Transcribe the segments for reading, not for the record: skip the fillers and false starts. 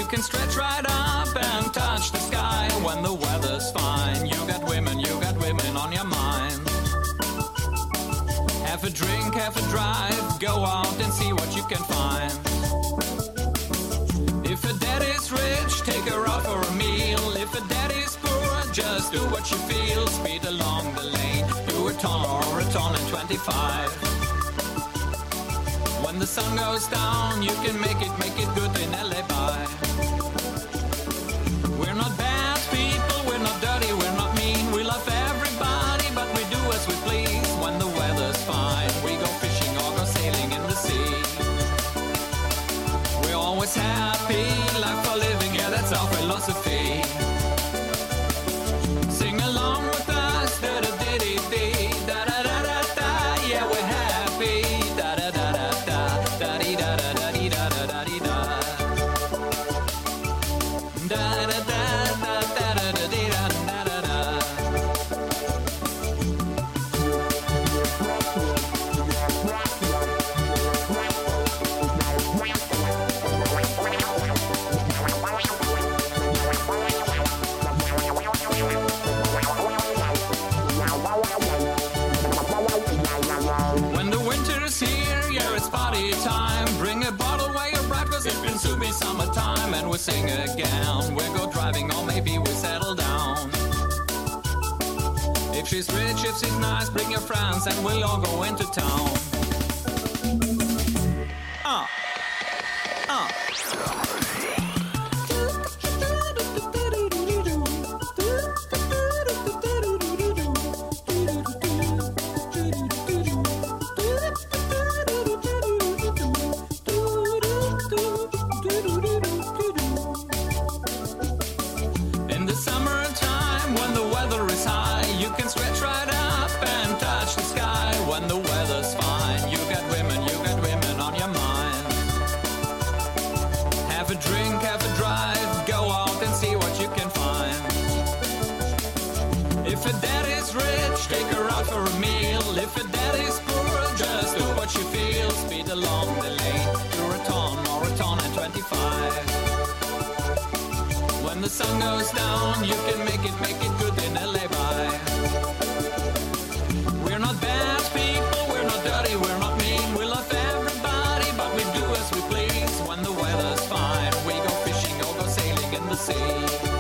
You can stretch right up and touch the sky when the weather's fine. You got women on your mind. Have a drink, have a drive, go out and see what you can find. If a daddy's rich, take her out for a meal. If a daddy's poor, just do what you feel. Speed along the lane, do a ton or a ton and 25. When the sun goes down, you can make it good in LA by. We're not bad people, we're not dirty, we're not mean. We love everybody, but we do as we please. When the weather's fine, we go fishing or go sailing in the sea. We're always happy, life for living, yeah, that's our philosophy. Sing along with us, da-da-dee-dee-dee, da-da-da-da-da, yeah, we're happy, da-da-da-da-da, da-dee-da-da-da-dee-da-da-da-dee-da. When the winter is here, yeah, it's party time. Bring a bottle where you're bright, 'cause it's been soon be summertime. And we'll sing again, we'll go driving or maybe we'll settle down. If she's rich, if she's nice, bring your friends and we'll all go into town. In the summertime, when the weather is high, you can stretch right up and touch the sky. When the weather's fine, you got women on your mind. Have a drink, have a drive, go out and see what you can find. If a daddy's rich, take her out for a meal. If a daddy's poor, just do what you feel. Speed along the lane, do a ton or a ton and 25. When the sun goes down, you can make it good in LA by. We're not bad people, we're not dirty, we're not mean. We love everybody, but we do as we please. When the weather's fine, we go fishing or go sailing in the sea.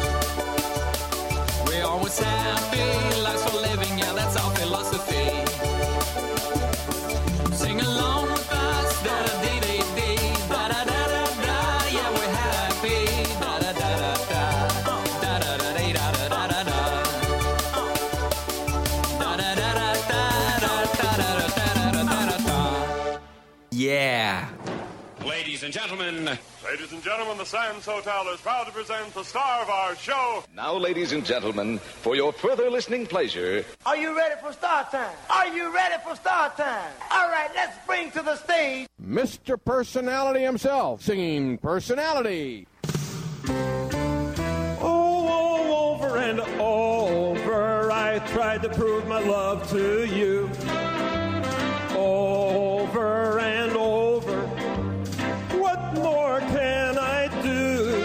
We're always happy, life's for living, yeah, that's our philosophy. Sing along with us, da-da-dee-dee-dee, da-da-da-da-da, yeah, we're happy, da-da-da-da-da, da-da-da-dee-da-da-da-da, da-da-da-da-da-da-da-da-da-da-da-da. Yeah. Ladies and gentlemen, the Sands Hotel is proud to present the star of our show. Now, ladies and gentlemen, for your further listening pleasure... Are you ready for start time? Are you ready for start time? All right, let's bring to the stage Mr. Personality himself, singing Personality. Oh, over and over, I tried to prove my love to you. Over and over, what more can I do?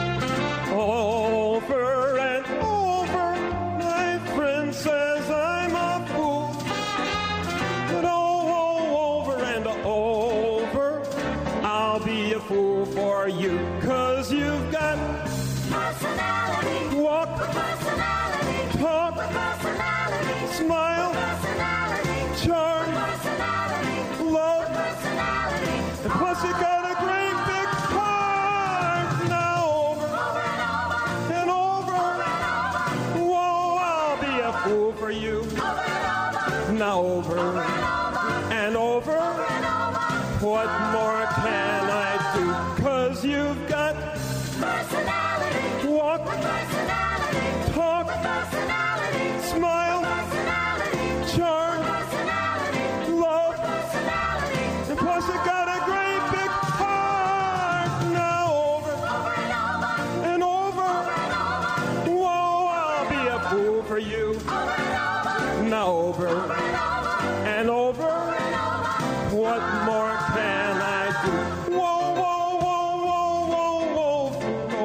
Over and over, my friend says I'm a fool. But over and over, I'll be a fool for you. 'Cause you've got personality, walk, personality, talk, personality, smile, personality, charm, personality, love, personality, and plus you got a great big heart. Now over and over, whoa, I'll be a fool for you. Now over and over, what more can I do? 'Cause you've got personality, walk, personality, talk, personality, smile, personality, charm, personality, love, personality, and plus you got a great big heart. Now over and over, whoa, I'll be a fool for you. Now over and over, what more can I do? Whoa, whoa, whoa, whoa, whoa, whoa.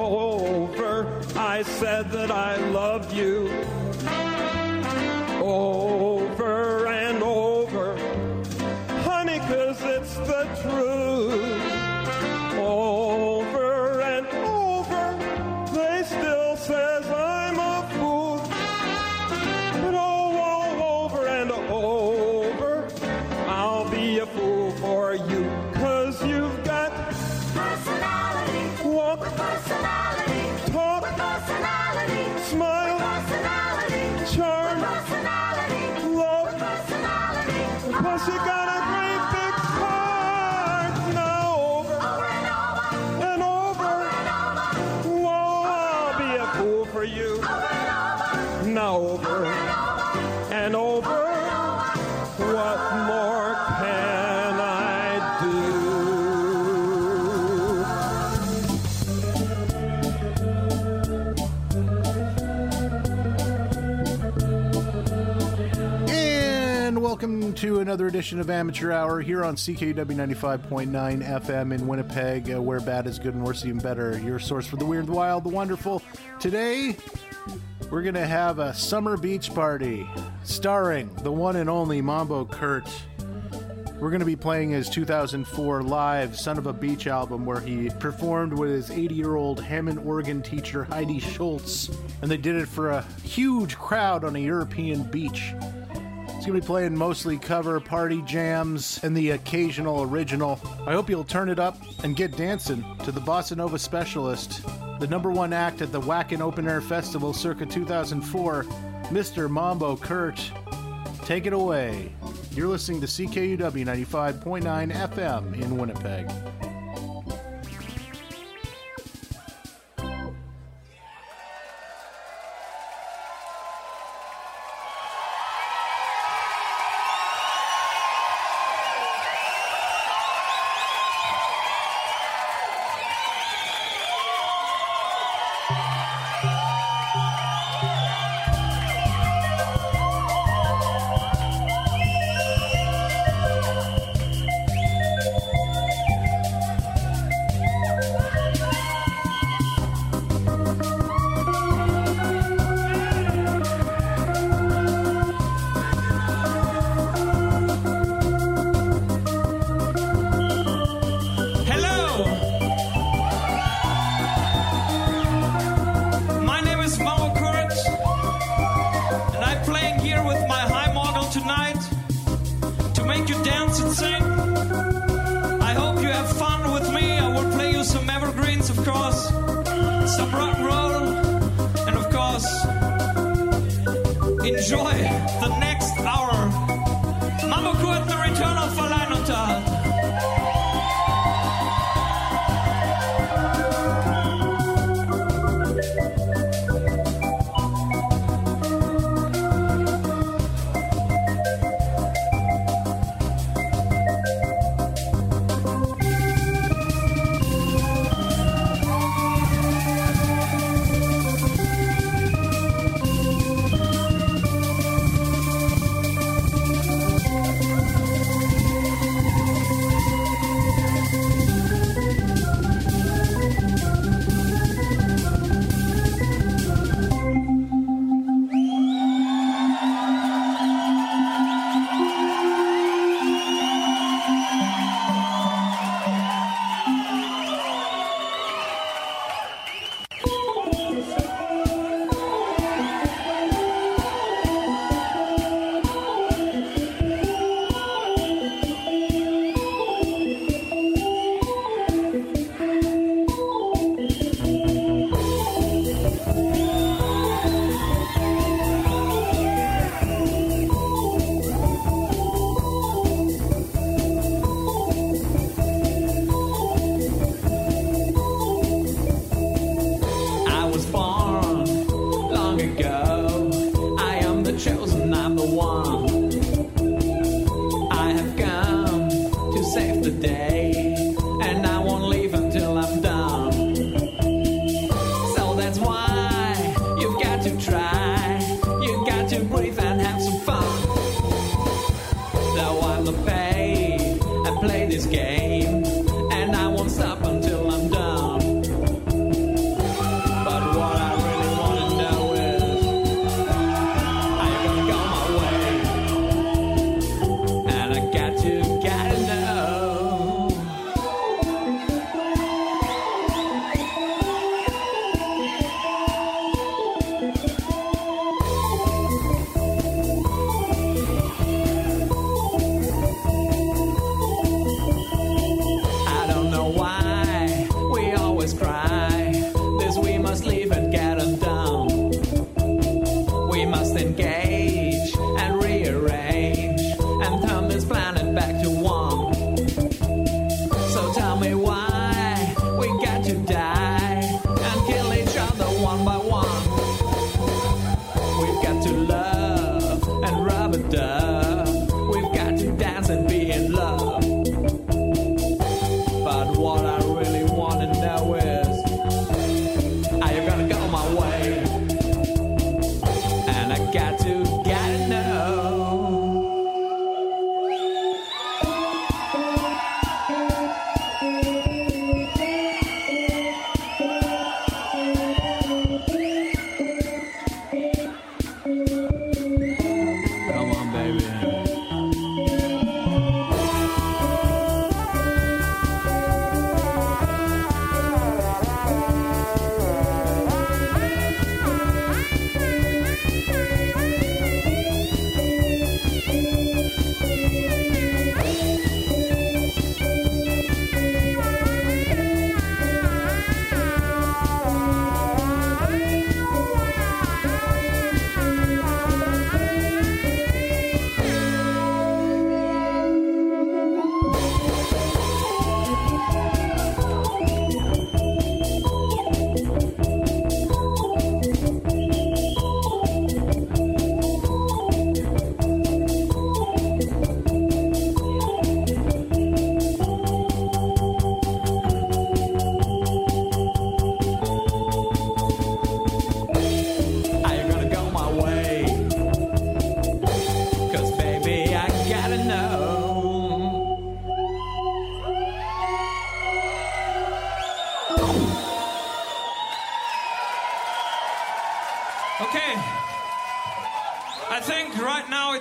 to another edition of Amateur Hour here on CKUW 95.9 FM in Winnipeg, where bad is good and worse even better. Your source for the weird, the wild, the wonderful. Today, we're going to have a summer beach party starring the one and only Mambo Kurt. We're going to be playing his 2004 live Son of a Beach album, where he performed with his 80-year-old Hammond organ teacher Heidi Schultz, and they did it for a huge crowd on a European beach. He's going to be playing mostly cover, party jams, and the occasional original. I hope you'll turn it up and get dancing to the Bossa Nova Specialist, the #1 act at the Wacken Open Air Festival circa 2004, Mr. Mambo Kurt. Take it away. You're listening to CKUW 95.9 FM in Winnipeg.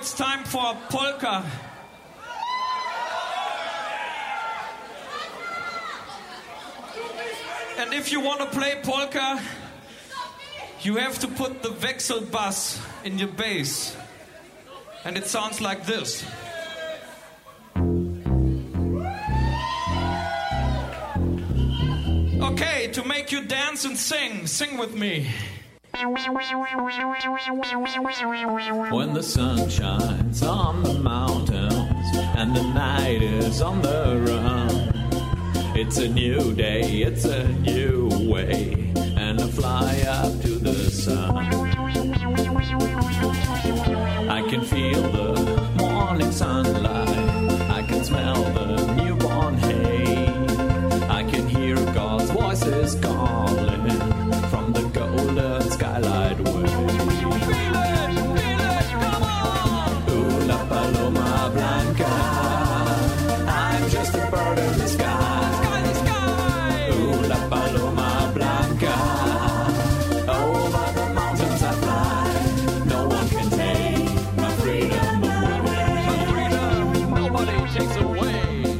it's time for a polka. And if you want to play polka, you have to put the Wechselbass in your bass. And it sounds like this. Okay, to make you dance and sing with me. When the sun shines on the mountains and the night is on the run, it's a new day, it's a new way, and I fly up to the sun. I can feel the morning sunlight, I can smell the newborn hay, I can hear God's voices calling from the golden skylight way. Feel it, come on! Ooh, la paloma blanca, I'm just a bird in the sky. Ooh, la paloma blanca, over the mountains I fly. No one can take my freedom away. My freedom, nobody takes away.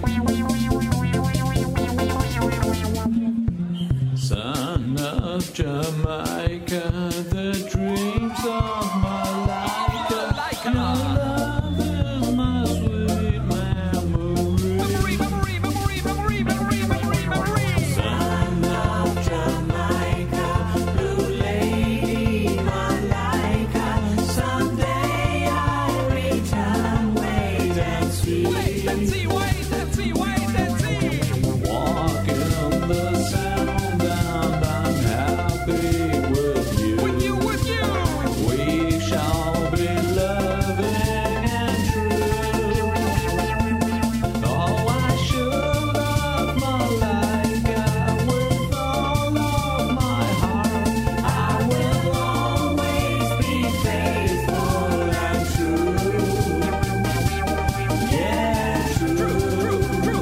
Son of Jamaica, the dreams of Malika. Your love is my sweet memory. Son of Jamaica, blue lady Malika. Someday I'll return, wait and see. Wait and see, wait and see, wait and see. Walk in the sound and I'm happy with you. With you. We shall be loving and true. Oh, I should have Malika with all of my heart. I will always be faithful and true. Yeah, true.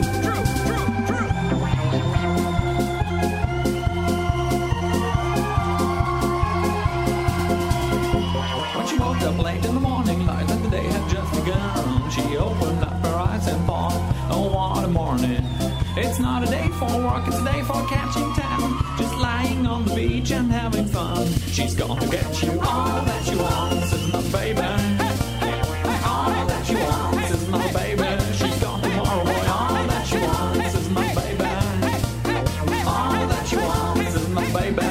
When she woke up late in the morning light and the day had just begun, she opened up her eyes and thought, oh, what a morning. It's not a day for work, it's a day for catching tan. Just lying on the beach and having fun. She's gonna get you all that you want, is my baby. All that you want is my baby. She's gone tomorrow, boy. All that you want is my baby. All that you want is my baby.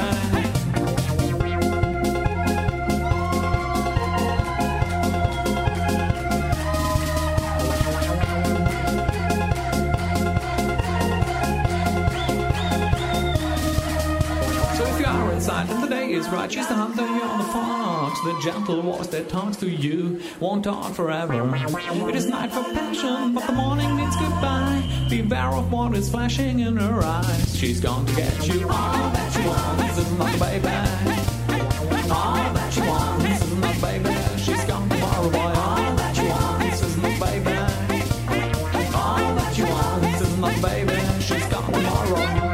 So if you are inside and the day is right, she's the hunter, you're the fox. The gentle voice that talks to you won't talk forever. It is night for passion, but the morning means goodbye. Beware of what is flashing in her eyes. She's gone to get you all that you want, is my baby. All that you want is my baby. She's gone tomorrow, boy. All that you want is my baby. All that you want is my baby. She's gone tomorrow.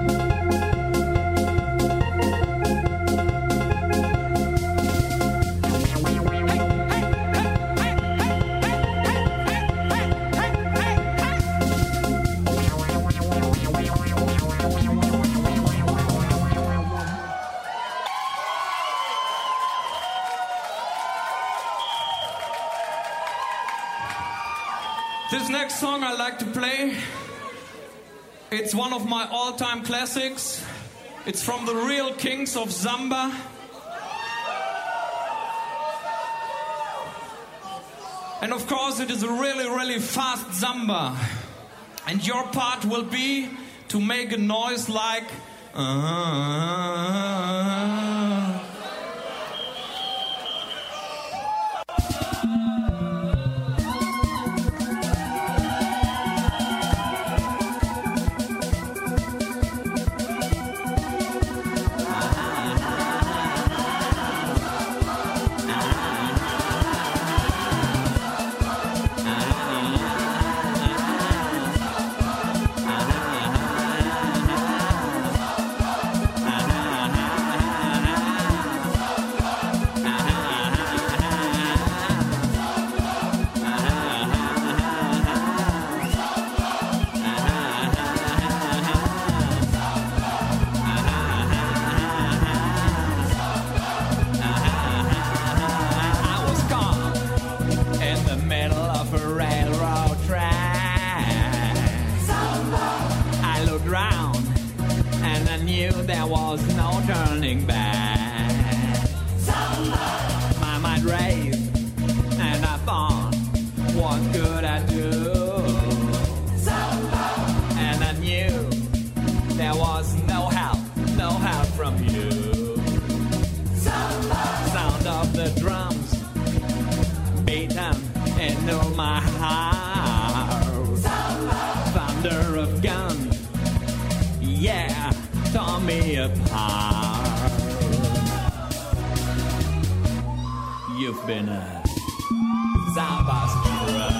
This next song I like to play, it's one of my all-time classics. It's from the real kings of Samba. And of course it is a really, really fast Samba. And your part will be to make a noise like... knew there was no turning back. My mind raced, and I thought, what could I do? And I knew there was no help from you. Sound of the drums beaten into my heart. Thunder of guns, yeah, tore me apart. You've been a Zambastra,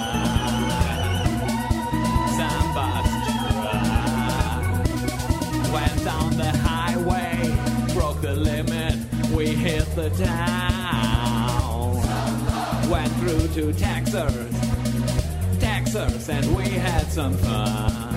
went down the highway, broke the limit, we hit the town. Went through to Texas, and we had some fun.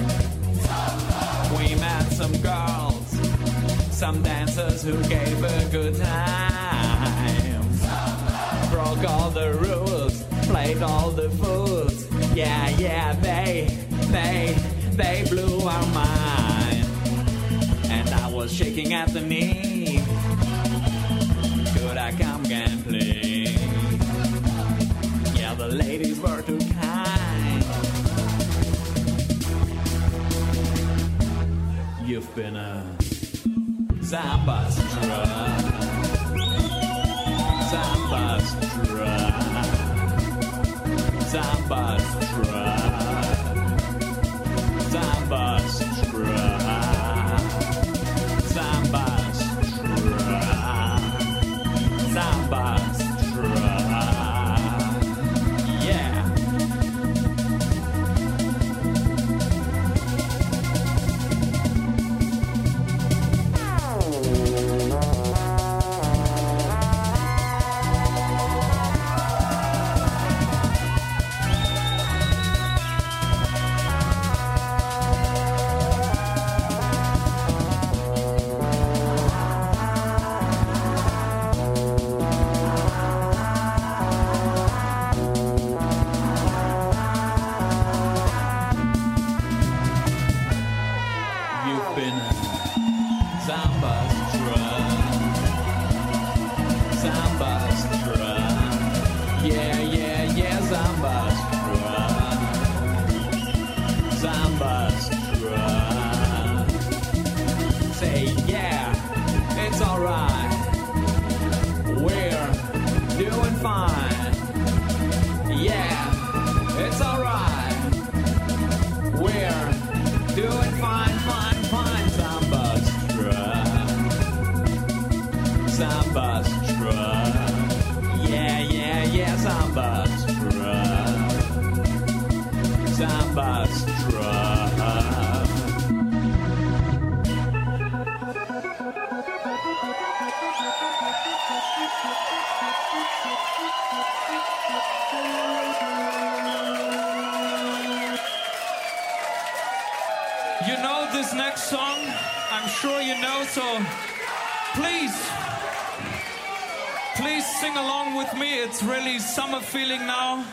We met some girls, some dancers who gave a good time. Broke all the rules, played all the fools. Yeah, they blew our mind. And I was shaking at the knee. Could I come again, please? Yeah, the ladies were too kind. You've been a Zambastra, Zambastra, Zambastra, Zambastra, Zambastra, Zambastra, yeah. You know this next song? I'm sure you know, so please sing along with me. It's really summer feeling now.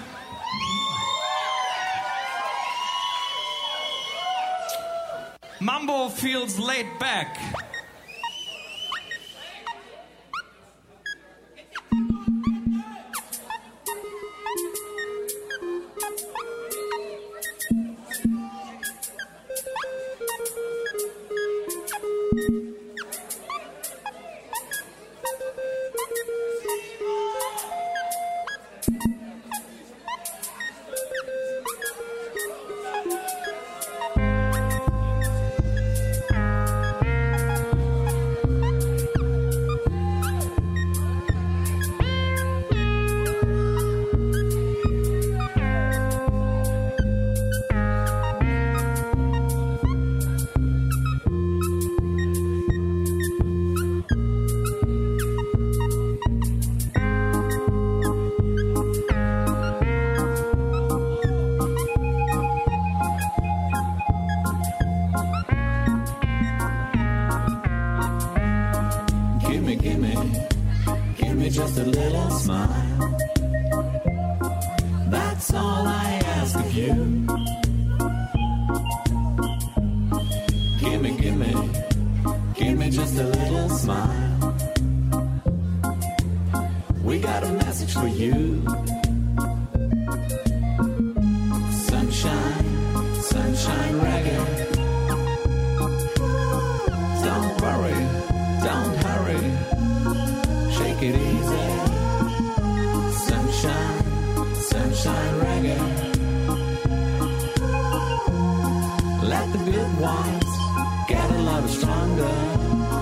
Mambo feels laid back. Let the good ones get a lot stronger.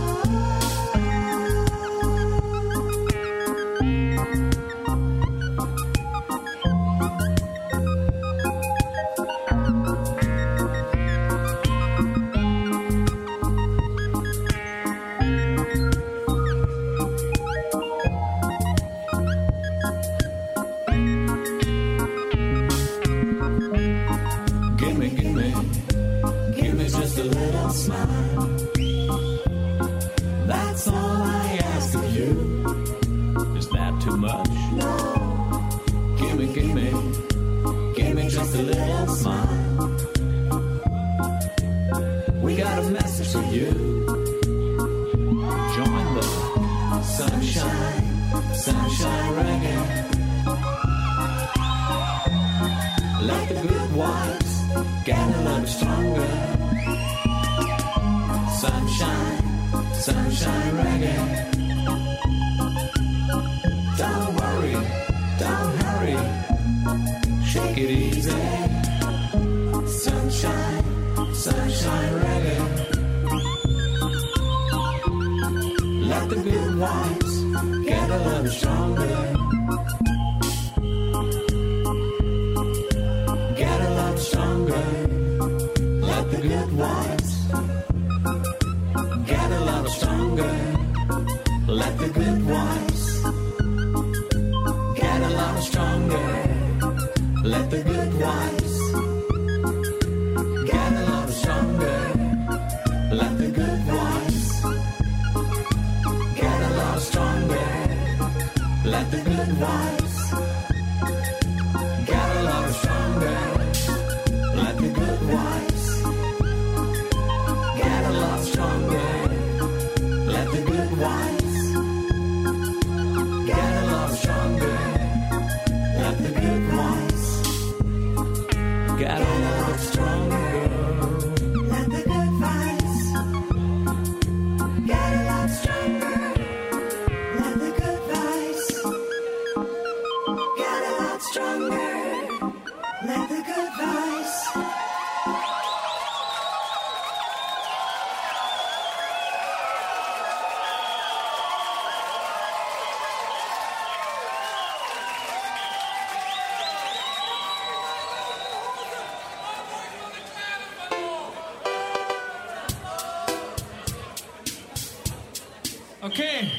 Okay.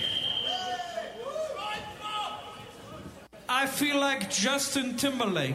I feel like Justin Timberlake.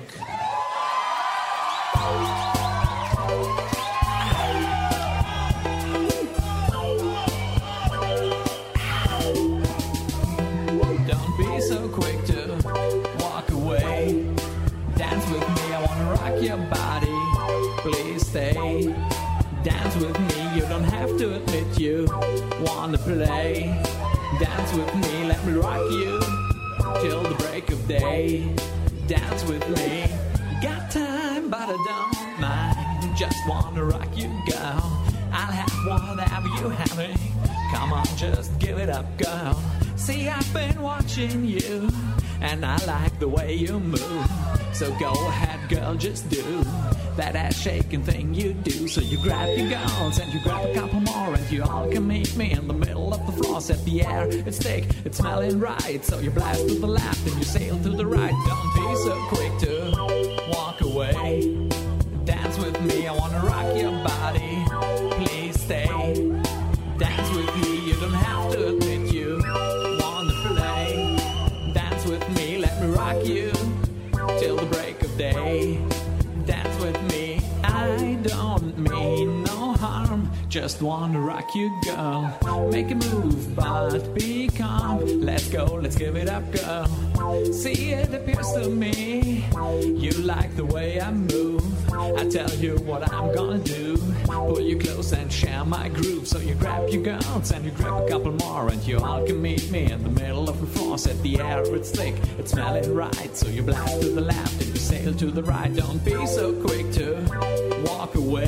Don't be so quick to walk away. Dance with me, I wanna rock your body. Please stay. Dance with me, you don't have to admit you wanna play. Dance with me, let me rock you till the break of day. Dance with me, got time but I don't mind. Just wanna rock you, girl. I'll have whatever you having. Come on, just give it up, girl. See, I've been watching you and I like the way you move. So go ahead, girl, just do that ass shaking thing you do. So you grab your guns and you grab a couple more, and you all can meet me in the middle of the floor. Set the air, it's thick, it's smelling right. So you blast to the left and you sail to the right. Don't be so quick to walk away. Dance with me, I wanna rock your body. Please stay. Dance with me, you don't have to admit you wanna play. Dance with me, let me rock you till the break of day. Dance with me, I don't mean no harm. Just wanna rock you, girl. Make a move, but be calm. Let's go, let's give it up, girl. See, it appears to me you like the way I move. I tell you what I'm gonna do. Pull you close and share my groove. So you grab your guns and you grab a couple more, and you all can meet me in the middle of the floor. Set the air, it's thick, it's smelling right. So you blast to the left and you sail to the right. Don't be so quick to walk away.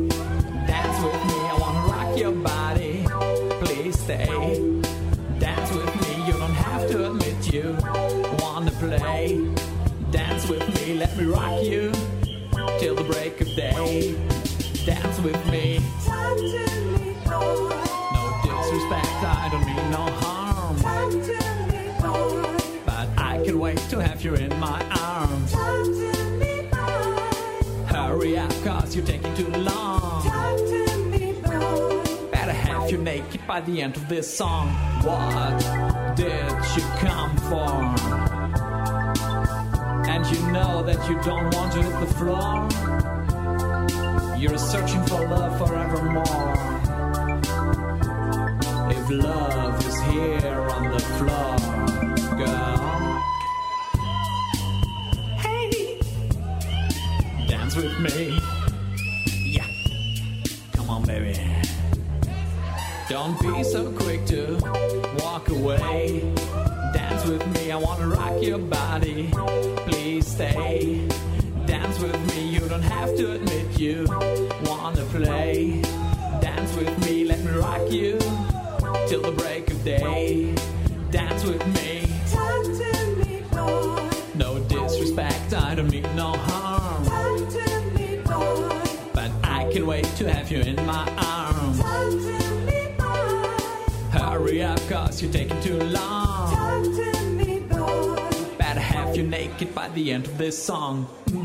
Dance with me, I wanna rock your body. Please stay. Dance with me, you don't have to admit you wanna play. Dance with me, let me rock you till the break of day. dance with me. No disrespect, I don't mean no harm. But I can't wait to have you in my arms. Hurry up, cause you're taking too long. Better have you naked by the end of this song. What did you come for? And you know that you don't want to hit the floor. You're searching for love forevermore. If love is here on the floor, girl, hey, dance with me. Yeah, come on, baby. Don't be so quick to walk away. Dance with me, I wanna rock your body. Please stay. Dance with me, you don't have to admit you wanna play. Dance with me, let me rock you till the break of day. Dance with me. Talk to me, boy. No disrespect, I don't mean no harm. Talk to me, boy. But I can't wait to have you in my arms. Talk to me, boy. Hurry up, cause you're taking too long. Talk to me, boy. Better have you naked by the end of this song.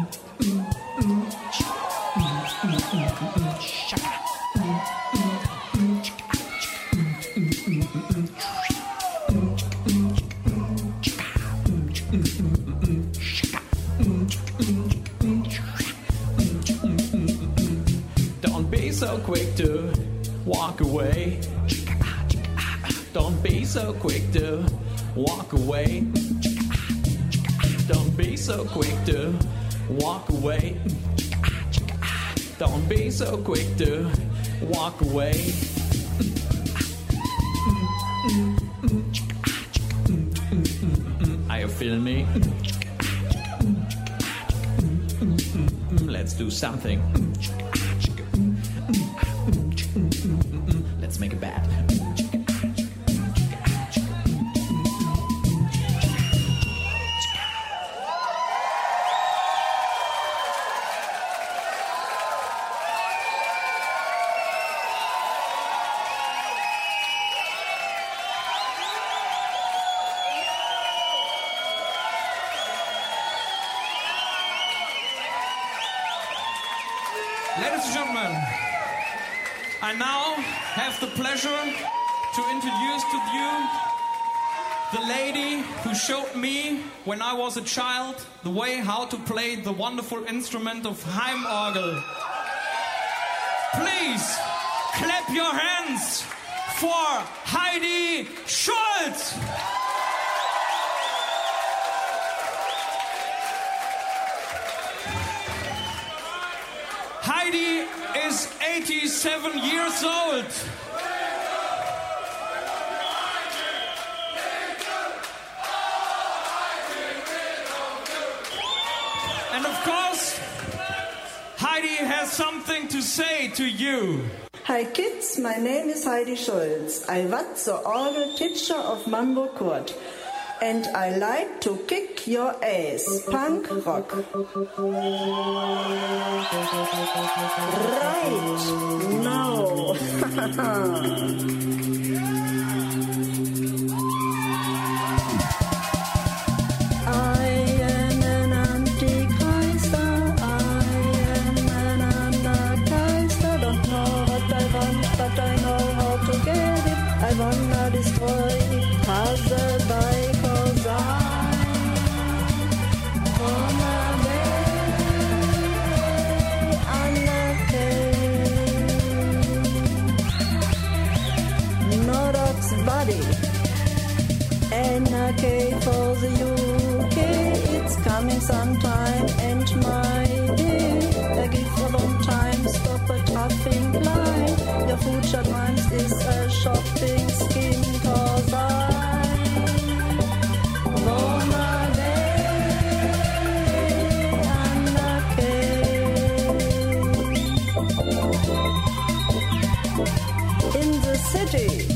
Don't be so quick to walk away. Don't be so quick to walk away. Don't be so quick to walk away. Don't be so quick to walk away. Are you feeling me? Let's do something. Let's make a bet. Ladies and gentlemen, I now have the pleasure to introduce to you the lady who showed me, when I was a child, the way how to play the wonderful instrument of Heimorgel. Please clap your hands for Heidi Schulz. Heidi is 87 years old. And of course, Heidi has something to say to you. Hi kids, my name is Heidi Schulz. I was the organ teacher of Mambo Court. And I like to kick your ass. Punk rock. Right now. I am an Antichrist. I am an Anarchist. I don't know what I want, but I know how to get it. I wanna destroy it. Puzzle by body. Anarchy for the UK, it's coming sometime, and my dear, I give a long time, stop a traffic line. Your future minds is a shopping scheme, cause I wanna be anarchy in the city.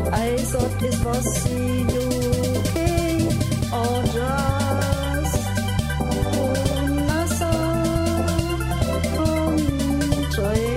I thought it was the UK or just another country.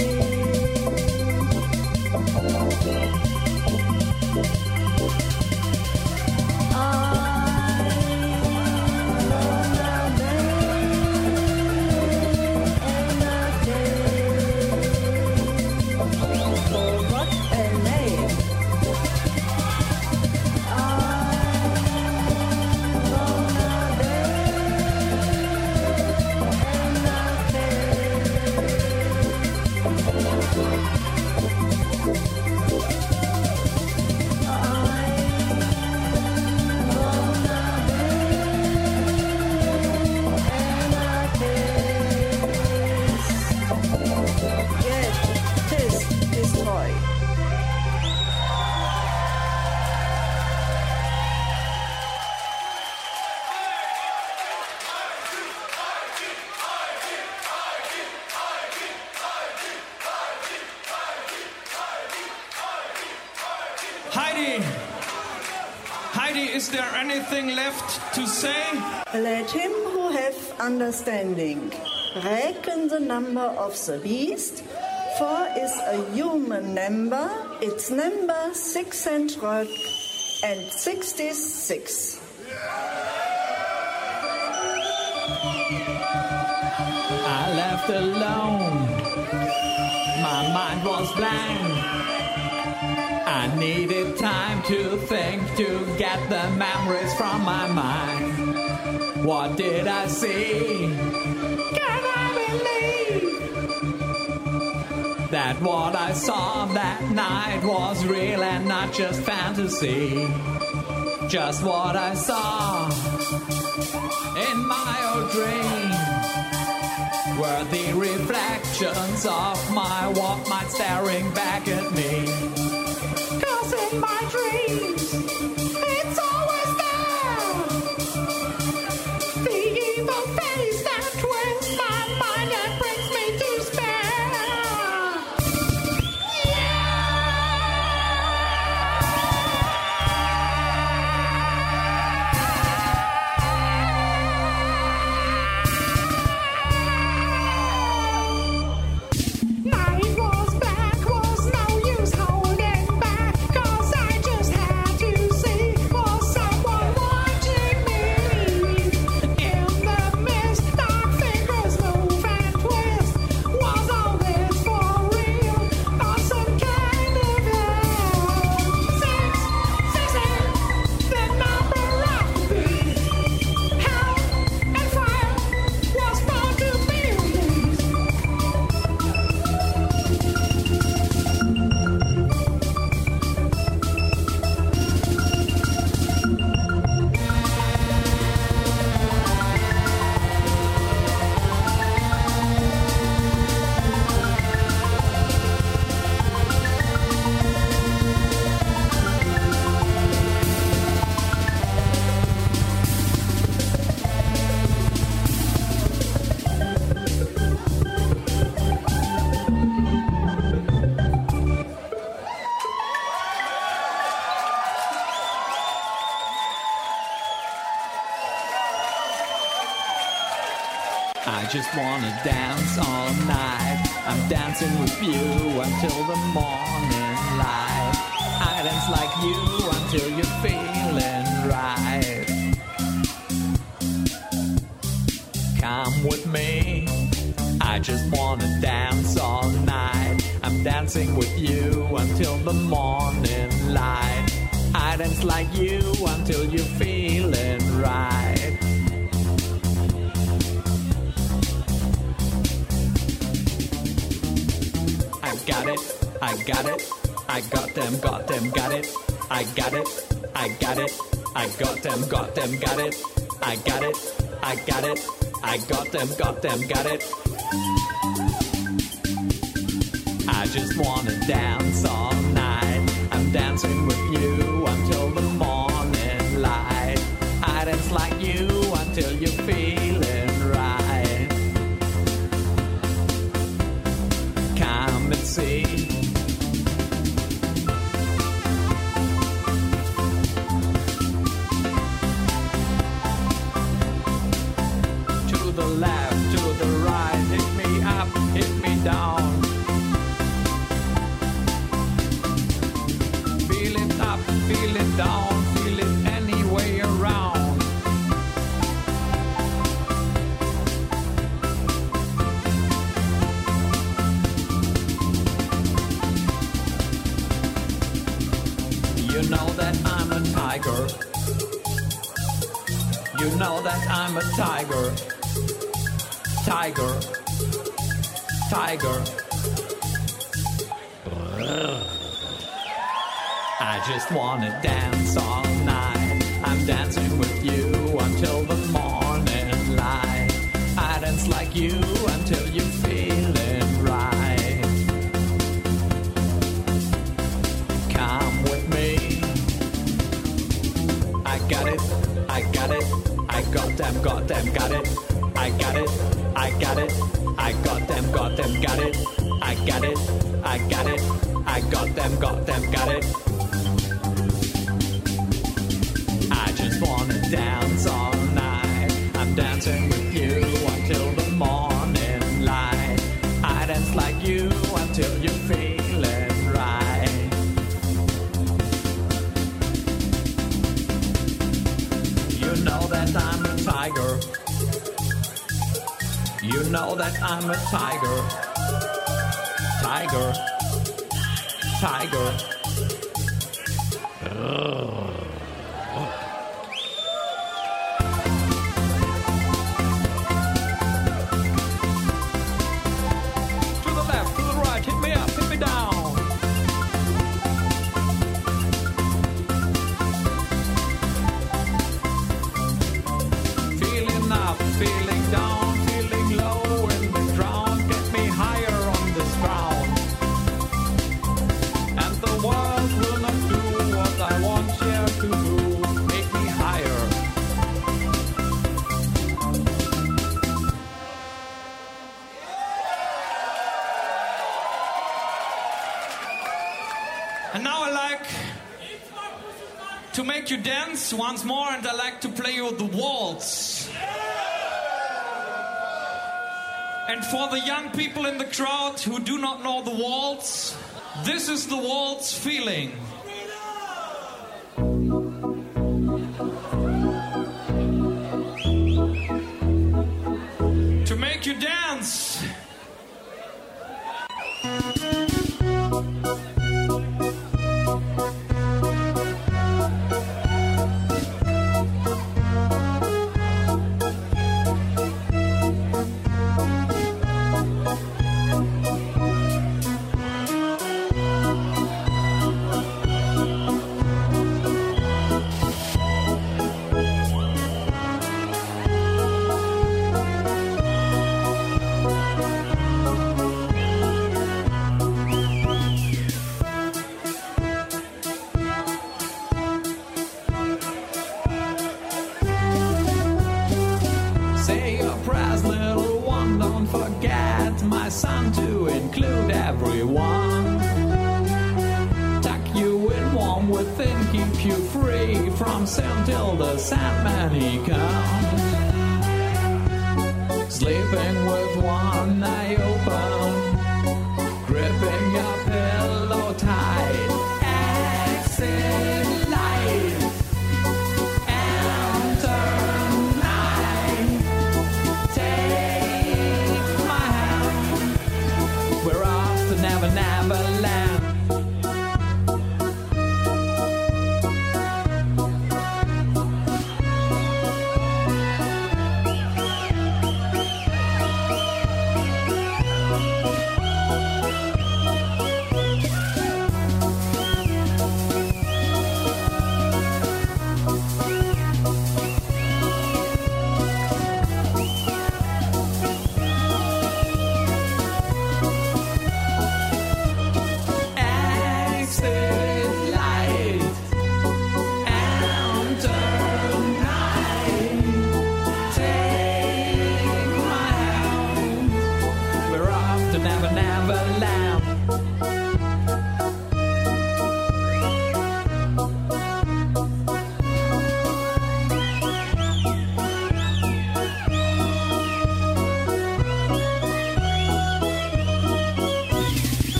Heidi, is there anything left to say? Let him who have understanding reckon the number of the beast. 4 is a human number. It's number 666. I left alone. My mind was blank. I needed time to think, to get the memories from my mind. What did I see? Can I believe that what I saw that night was real and not just fantasy? Just what I saw in my old dream were the reflections of my Walkman staring back at me. 'Cause in my dreams, it's always there. The evil face that twists my mind and brings me to despair. Night was black, was no use holding back, 'cause I just had to see, was someone watching me? In the mist, dark fingers move and twist. Was all this for real, or some kind of hell? 666, the number of the beast. Hell and fire was born to be released. I just wanna dance all night. I'm dancing with you until the morning light. I dance like you until you're feeling right. Come with me. I just wanna dance all night. I'm dancing with you until the morning light. I dance like you until you're feeling right. I got it, I got them, got it. I got it, I got it, I got them, got it. I got it, I got it, I got them, got it. I just wanna dance all night. I'm dancing with you until the morning light. I dance like you until you're feeling right. Come and see. Feel it up, feel it down, feel it any way around. You know that I'm a tiger. You know that I'm a tiger. Tiger. Tiger. I just wanna dance all night. I'm dancing with you until the morning light. I dance like you until you feel it right. Come with me. I got it, I got it. I goddamn got it. I got it, I got it. I goddamn got it. I got it, I got it. I goddamn got it. I just wanna dance all night. I'm dancing with you until the morning light. I dance like you until you feel it right. You know that I'm a tiger. You know that I'm a tiger. Tiger. Tiger. To the left, to the right, hit me up, hit me down. Feeling up, feeling down, feeling low in the ground. Get me higher on this ground. And the world will not do what I want you to do. Make me higher. And now I like to make you dance once more, and I like to play you the waltz. And for the young people in the crowd who do not know the waltz, this is the waltz feeling. To make you dance. Say your prayers, little one, don't forget, my son, to include everyone. Tuck you in warm within, keep you free from sin till the Sandman he comes. Sleeping with one eye open, gripping your pillow tight. Exit light, enter night. Take my hand, we're off to Never Never Land.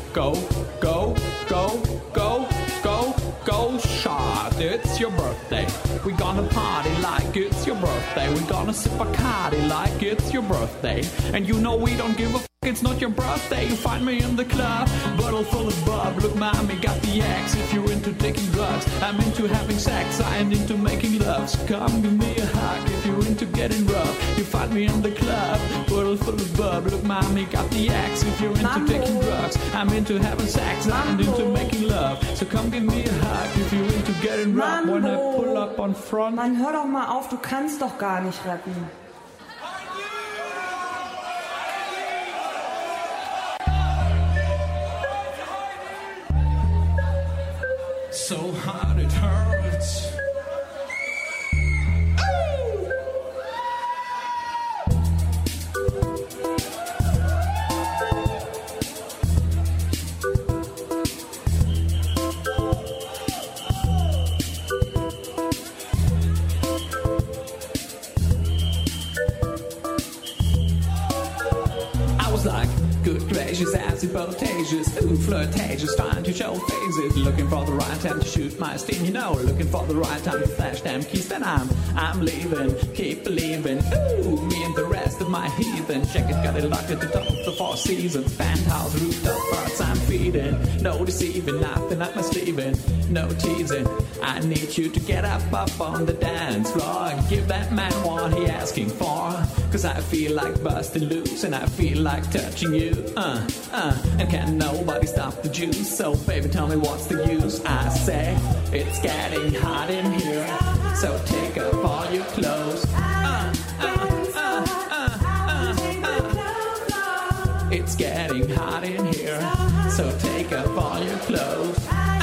Go, go, go, go, go, go, shot. It's your birthday. We gonna party like it's your birthday. We gonna sip Bacardi like it's your birthday. And you know we don't give a f***, it's not your birthday. You find me in the club, bottle full of bub. Look, mommy, got the axe. If you're into taking drugs, I'm into having sex. I am into making love. So come give me a hug. If you're into getting rough, you find me in the club, bottle full of bub. Look, mommy, got the axe. If you're into taking drugs, I'm into having sex. I'm into making love. So come give me a hug. If you're into getting rough, when I pull up on front. Mann, hör doch mal auf, du kannst doch gar nicht rappen. So hard it hurts. I was like, good gracious, assy bodacious, ooh, flirtatious, trying to show phases, looking for the right time to shoot my steam, you know, looking for the right time to flash them keys, then I'm leaving, keep believing, ooh, me and the rest of my heathen, check it, got it locked at the top of the Four Seasons, penthouse, rooftop, birds I'm feeding, no deceiving, nothing up my sleeving, no teasing, I need you to get up on the dance floor, and give that man what he asking for, cause I feel like busting loose, and I feel like touching you, and can't nobody stop the juice. So baby, tell me what's the use? I say it's getting hot in here, so take up all your clothes. It's getting hot in here, so take up all your clothes.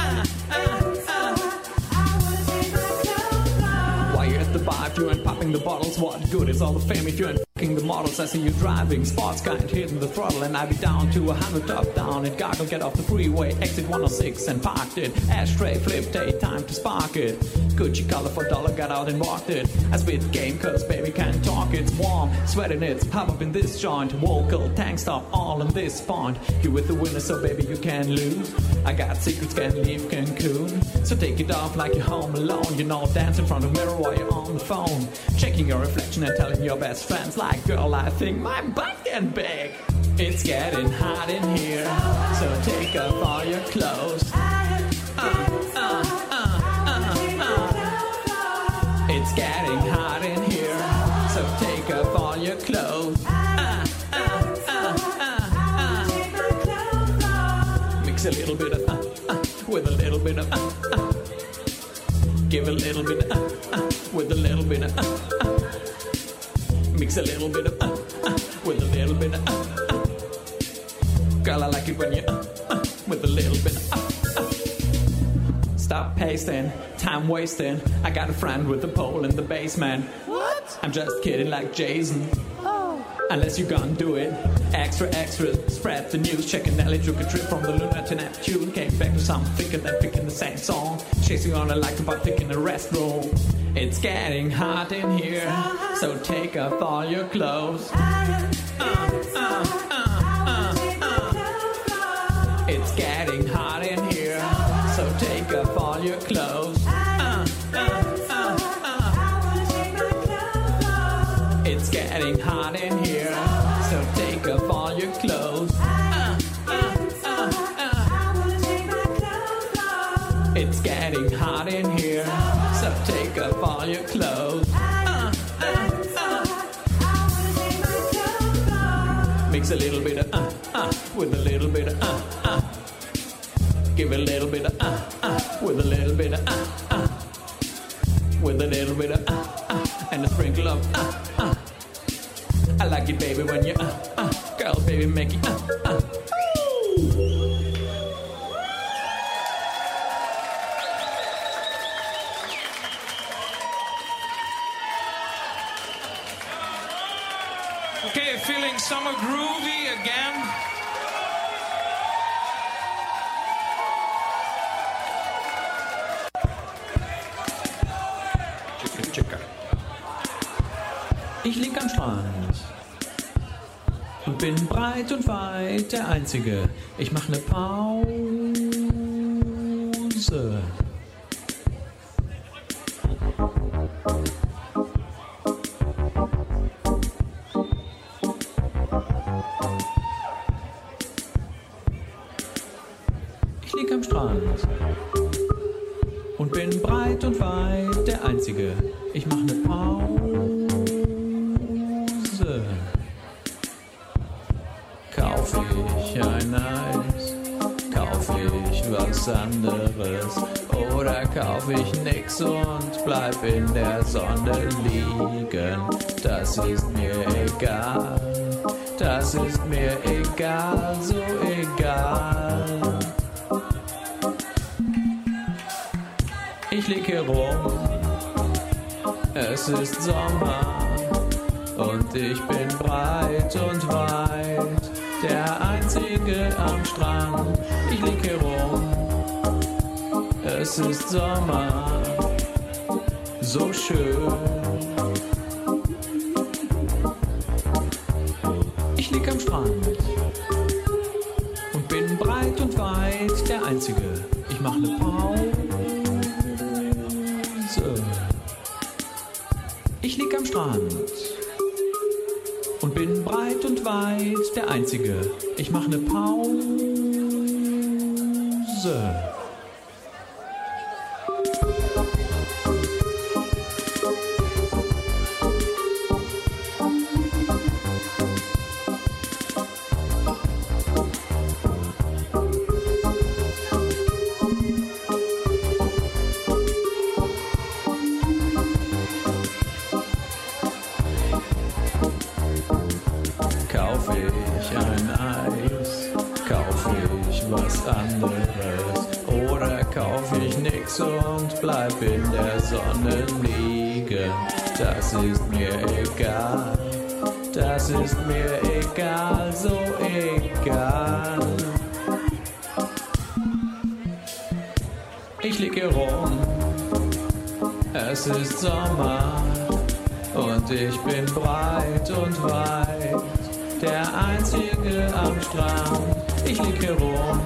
While you're at the bar, if you ain't popping the bottles, what good is all the fame if you ain't f***ing the models? I see you driving sports car and hitting the throttle, and I be down to 100 top down and goggle, get off the freeway, exit 106 and parked it. Ashtray, flip, take time to spark it. Gucci color for dollar, got out and walked it. I spit game cause baby can't talk, it's warm, sweating, it's pop up in this joint. Vocal, tank stop, all in this font. You with the winner, so baby you can't lose. I got secrets, can't leave Cancun. So take it off like you're home alone. You know, dance in front of mirror while you're on the phone, checking your reflection and telling your best friends like, girl, I think my butt getting big. It's getting hot in here, so take off all your clothes. It's getting hot in here, so take off all your clothes. Mix a little bit of with a little bit of give a little bit of with a little bit of mix a little bit of with a little bit of girl, I like it when you with a little bit of stop pasting, time wasting. I got a friend with a pole in the basement. What? I'm just kidding like Jason. Unless you gonna do it. Extra, spread the news. Checking Nelly took a trip from the Luna to Neptune. Came back to something thicker than picking the same song. Chasing on a like about picking a restroom. It's getting hot in here, so take off all your clothes. It's getting hot in here, so take off all your clothes. It's getting hot in here, so take off all your clothes. It's getting hot in here, so take off all your clothes. Mix a little bit of with a little bit of give a little bit of with a little bit of with a little bit of and a sprinkle of I like it, baby, when you girl, baby, make it Okay, feeling summer groovy again. Ich lieg am Strand. und bin breit und weit der Einzige. Ich mach ne Pause. Ich lieg am Strand und bin breit und weit der Einzige. Ich mach ne Pause. Kauf ich ein Eis, kauf ich was anderes oder kauf ich nix und bleib in der Sonne liegen. Das ist mir egal, das ist mir egal, so egal. Ich lieg hier rum, es ist Sommer und ich bin breit und weit der Einzige am Strand. Ich lieg hier rum, es ist Sommer, so schön. Ich lieg am Strand und bin breit und weit der Einzige. Ich mach ne Pause. Ich lieg am Strand und bin breit und weit der Einzige. Ich mach ne Pause. Kauf ich ein Eis, kauf ich was anderes oder kauf ich nix und bleib in der Sonne liegen. Das ist mir egal, das ist mir egal, so egal. Ich lieg hier rum, es ist Sommer und ich bin breit und weit der Einzige am Strand. Ich lieg hier rum,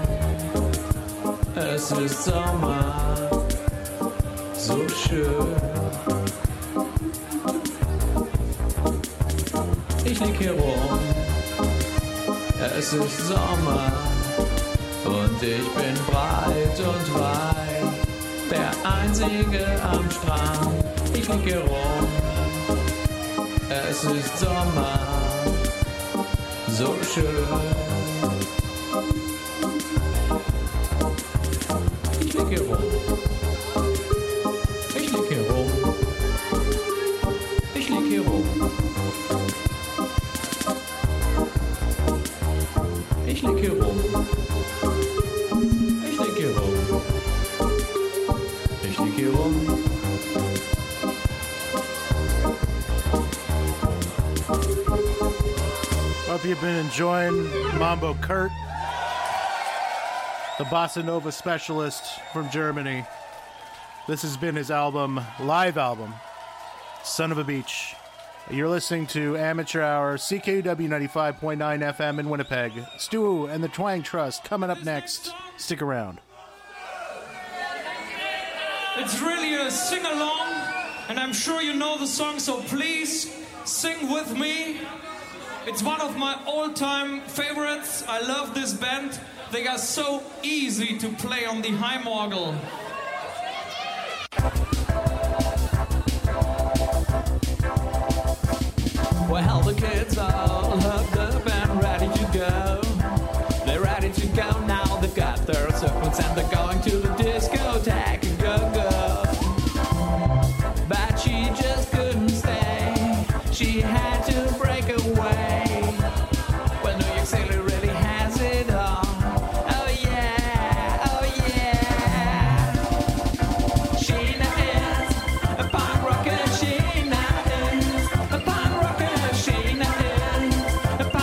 es ist Sommer, so schön. Ich lieg hier rum, es ist Sommer und ich bin breit und weit der Einzige am Strand. Ich lieg hier rum, es ist Sommer, so schön. Ich lieg hier rum. Ich lieg hier rum. Ich lieg hier rum. Ich lieg hier rum. Ich lieg hier rum. Ich lieg hier rum. Hope you've been enjoying Mambo Kurt, the bossa nova specialist from Germany. This has been his live album, Son of a Beach. You're listening to Amateur Hour, CKUW 95.9 FM in Winnipeg. Stu and the Twang Trust coming up next. Stick around. It's really a sing-along, and I'm sure you know the song, so please sing with me. It's one of my all-time favorites. I love this band. They are so easy to play on the Heimorgel. Well, the kids all hooked up and ready to go. They're ready to go now. They've got their sequence and they're going to the discotheque and go. But she just couldn't stay. She had to break away. Well, New York City really has it all. Oh yeah, oh yeah. Sheena is a punk rocker. Sheena is a punk rocker. Sheena is a punk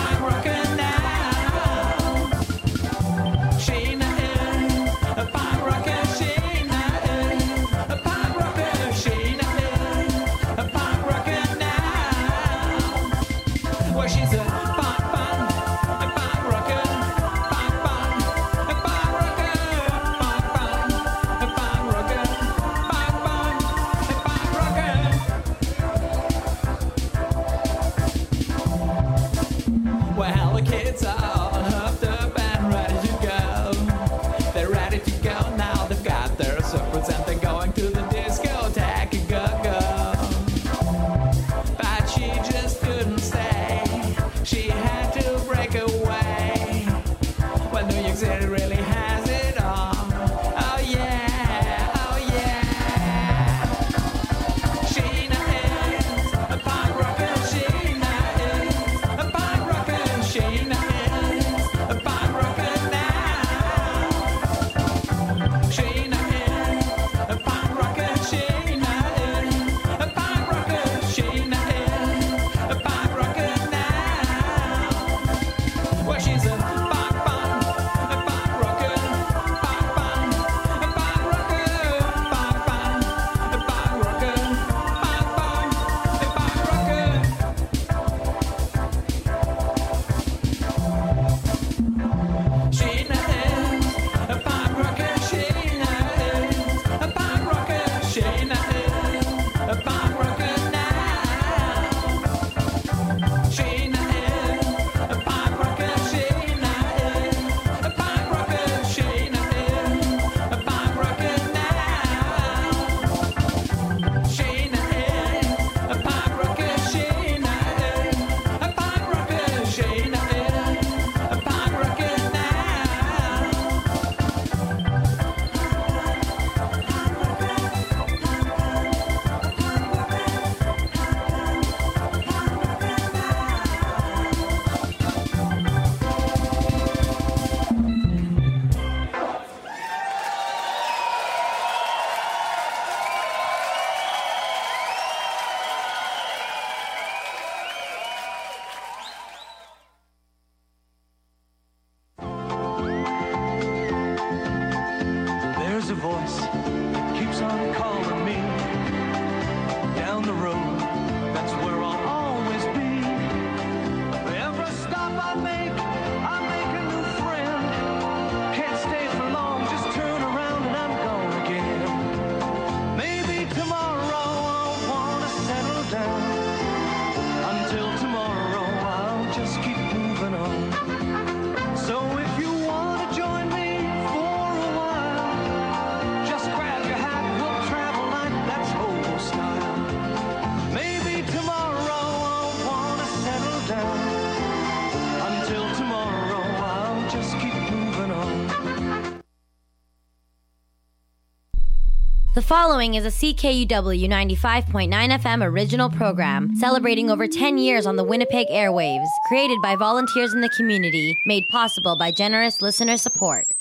The following is a CKUW 95.9 FM original program celebrating over 10 years on the Winnipeg airwaves, created by volunteers in the community, made possible by generous listener support.